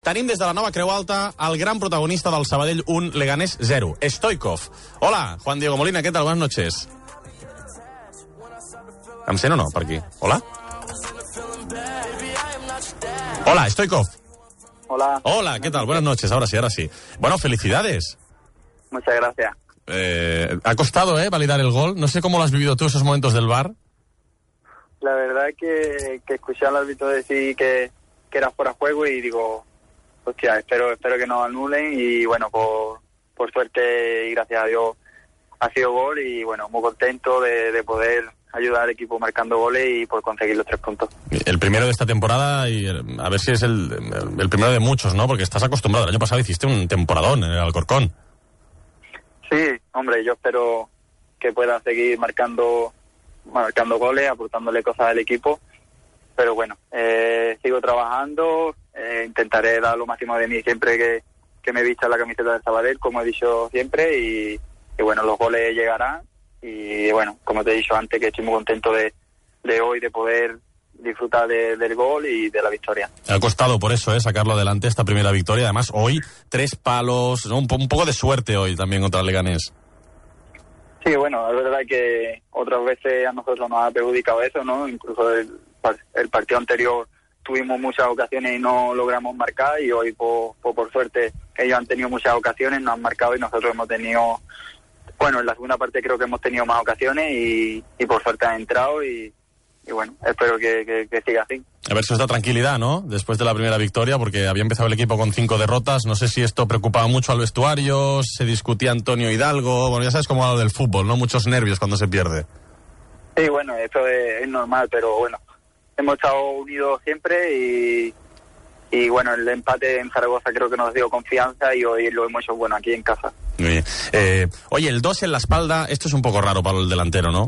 Tenim des de la nova Creu Alta el gran protagonista del Sabadell 1, Leganés 0, Stoichkov. Hola, Juan Diego Molina, ¿qué tal? Buenas noches. ¿Em sent o no, per aquí? Hola? Hola, Stoichkov. Hola. Hola, ¿qué tal? Buenas noches, ahora sí. Bueno, felicidades. Muchas gracias. Ha costado, validar el gol. No sé cómo lo has vivido tú esos momentos del VAR. La verdad es que escuché al árbitro decir que era fuera de juego y digo, hostia, espero que no anulen y bueno, por suerte y gracias a Dios ha sido gol y bueno, muy contento de poder ayudar al equipo marcando goles y por conseguir los 3 puntos. El primero de esta temporada y a ver si es el primero de muchos, ¿no? Porque estás acostumbrado. El año pasado hiciste un temporadón en el Alcorcón. Sí, hombre, yo espero que pueda seguir marcando goles, aportándole cosas al equipo, pero bueno, sigo trabajando, intentaré dar lo máximo de mí siempre que me vista la camiseta del Sabadell, como he dicho siempre, y bueno, los goles llegarán, y bueno, como te he dicho antes, que estoy muy contento de hoy, de poder disfrutar del gol y de la victoria. Ha costado por eso, sacarlo adelante, esta primera victoria. Además, hoy 3 palos, ¿no? Un poco de suerte hoy también contra el Leganés. Sí, bueno, es verdad que otras veces a nosotros nos ha perjudicado eso, ¿no? Incluso el partido anterior tuvimos muchas ocasiones y no logramos marcar, y hoy por suerte ellos han tenido muchas ocasiones, nos han marcado y nosotros hemos tenido, bueno, en la segunda parte creo que hemos tenido más ocasiones y por suerte han entrado y bueno, espero que siga así. A ver si os da tranquilidad, ¿no? Después de la primera victoria, porque había empezado el equipo con 5 derrotas. No sé si esto preocupaba mucho al vestuario, se discutía Antonio Hidalgo. Bueno, ya sabes cómo va lo del fútbol, ¿no? Muchos nervios cuando se pierde. Sí, bueno, eso es normal, pero bueno, hemos estado unidos siempre y bueno, el empate en Zaragoza creo que nos dio confianza y hoy lo hemos hecho bueno aquí en casa. Muy bien. Oye, el 2 en la espalda, esto es un poco raro para el delantero, ¿no?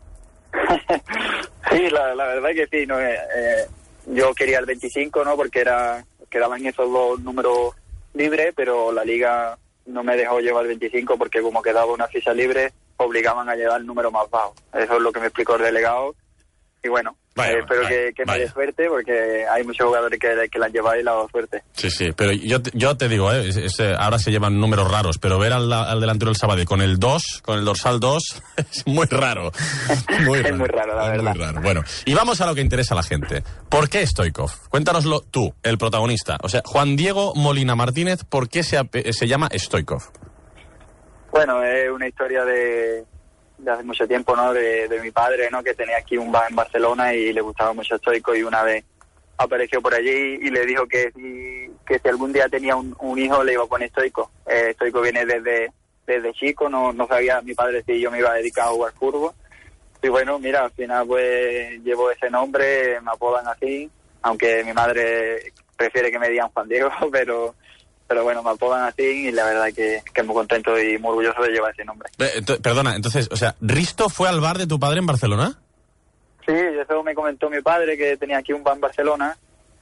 Sí, la verdad que sí, ¿no? Yo quería el 25, ¿no? Porque quedaban esos 2 números libres, pero la liga no me dejó llevar el 25 porque como quedaba una ficha libre, obligaban a llevar el número más bajo. Eso es lo que me explicó el delegado. Y bueno, espero que me dé suerte porque hay muchos jugadores que la han llevado y la han dado suerte. Sí, pero yo te digo, ahora se llevan números raros, pero ver al delantero del Sabadell con el 2, con el dorsal 2, es muy raro. Es muy raro, la verdad. Muy raro. Bueno, y vamos a lo que interesa a la gente. ¿Por qué Stoichkov? Cuéntanoslo tú, el protagonista. O sea, Juan Diego Molina Martínez, ¿por qué se llama Stoichkov? Bueno, es una historia de hace mucho tiempo, ¿no? De mi padre, ¿no? Que tenía aquí un bar en Barcelona y le gustaba mucho Stoichkov y una vez apareció por allí y le dijo que si algún día tenía un hijo le iba a poner Stoichkov. Stoichkov viene desde chico, no sabía mi padre si yo me iba a dedicar a jugar fútbol. Y bueno, mira, al final pues llevo ese nombre, me apodan así, aunque mi madre prefiere que me digan Juan Diego, pero bueno, me apodan así y la verdad que muy contento y muy orgulloso de llevar ese nombre. Perdona, entonces, o sea, ¿Risto fue al bar de tu padre en Barcelona? Sí, eso me comentó mi padre, que tenía aquí un bar en Barcelona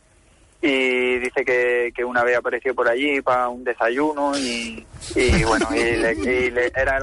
y dice que una vez apareció por allí para un desayuno y bueno, él era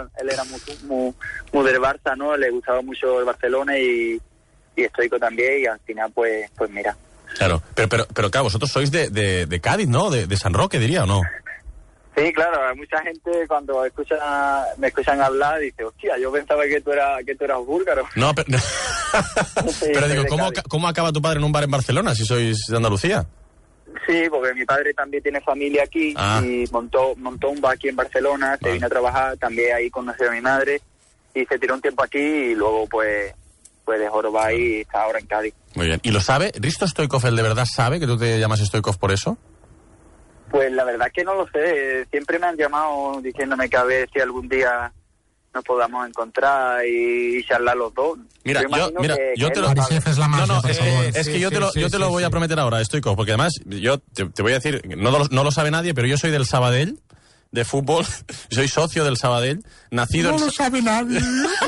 muy del Barça, ¿no? Le gustaba mucho el Barcelona y Stoichkov también y al final pues mira. Claro, pero claro, vosotros sois de Cádiz, ¿no? De San Roque, diría, ¿o no? Sí, claro, mucha gente cuando me escuchan hablar dice, hostia, yo pensaba que tú eras búlgaro. No, pero, sí, pero digo, ¿cómo acaba tu padre en un bar en Barcelona si sois de Andalucía? Sí, porque mi padre también tiene familia aquí y montó un bar aquí en Barcelona, se vino a trabajar, también ahí conoció a mi madre y se tiró un tiempo aquí y luego pues dejó el bar y está ahora en Cádiz. Muy bien. ¿Y lo sabe? ¿Risto Stoichkov, él de verdad sabe que tú te llamas Stoichkov por eso? Pues la verdad que no lo sé. Siempre me han llamado diciéndome que a ver si algún día nos podamos encontrar y charlar los dos. Mira, yo te lo... Es que yo te lo voy a prometer ahora, Stoichkov, porque además yo te voy a decir, no lo sabe nadie, pero yo soy del Sabadell, de fútbol, soy socio del Sabadell, nacido no lo sabe nadie.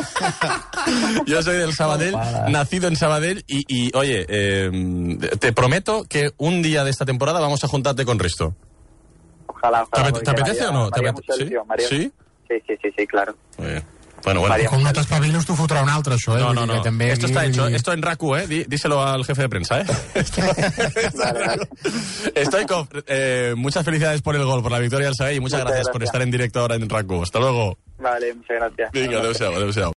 Yo soy del Sabadell, nacido en Sabadell y oye, te prometo que un día de esta temporada vamos a juntarte con Risto. Ojalá. ¿Te apetece o no? ¿Sí? Sí, claro. Muy bien. Bueno. Com no t'espaviles, t'ho fotrà un altre, això, No. Esto está hecho, esto en RAC1, díselo al jefe de prensa, Stoichkov, muchas felicidades por el gol, por la victoria del Sabadell, y muchas gracias por estar en directo ahora en RAC1. Hasta luego. Vale, muchas gracias. Vinga, adéu-siau.